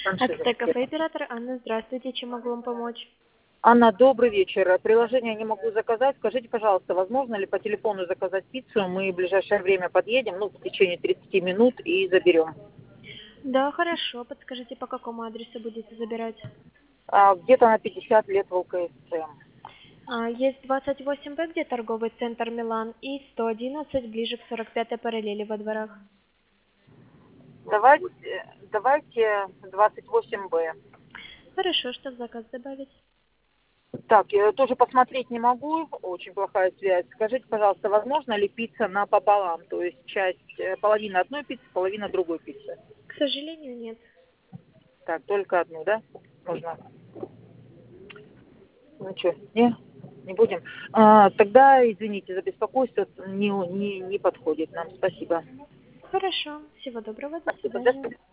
Франшиза. АТТ кафе оператор Анна, здравствуйте, чем могу вам помочь? Анна, добрый вечер. Приложение не могу заказать. Скажите, пожалуйста, возможно ли по телефону заказать пиццу? Мы в ближайшее время подъедем, в течение 30 минут и заберем. Да, хорошо, подскажите, по какому адресу будете забирать? Где-то на 50 лет в ЛКСМ. Есть 28Б, где торговый центр Милан, и 111, ближе к 45-й параллели во дворах. Давайте 28Б. Хорошо, что в заказ добавить? Так, я тоже посмотреть не могу, очень плохая связь. Скажите, пожалуйста, возможно ли пицца напополам? То есть половина одной пиццы, половина другой пиццы? К сожалению, нет. Так, только одну, да? Можно. Ну что, не будем. Тогда, извините за беспокойство, не подходит нам. Спасибо. Хорошо, всего доброго, до Спасибо. До свидания. свидания.